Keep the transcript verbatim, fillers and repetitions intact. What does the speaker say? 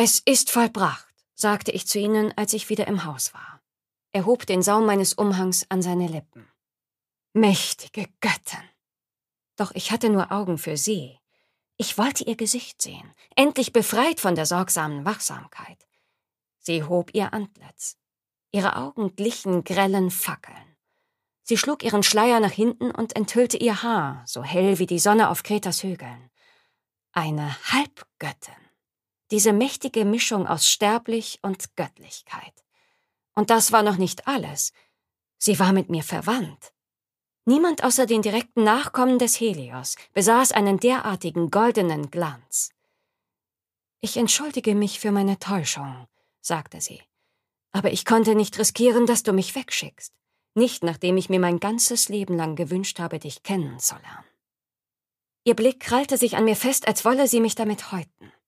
»Es ist vollbracht«, sagte ich zu ihnen, als ich wieder im Haus war. Er hob den Saum meines Umhangs an seine Lippen. »Mächtige Göttin!« Doch ich hatte nur Augen für sie. Ich wollte ihr Gesicht sehen, endlich befreit von der sorgsamen Wachsamkeit. Sie hob ihr Antlitz. Ihre Augen glichen grellen Fackeln. Sie schlug ihren Schleier nach hinten und enthüllte ihr Haar, so hell wie die Sonne auf Kretas Hügeln. Eine Halbgöttin. Diese mächtige Mischung aus Sterblich und Göttlichkeit. Und das war noch nicht alles. Sie war mit mir verwandt. Niemand außer den direkten Nachkommen des Helios besaß einen derartigen goldenen Glanz. »Ich entschuldige mich für meine Täuschung«, sagte sie. »Aber ich konnte nicht riskieren, dass du mich wegschickst. Nicht, nachdem ich mir mein ganzes Leben lang gewünscht habe, dich kennenzulernen.« Ihr Blick krallte sich an mir fest, als wolle sie mich damit häuten.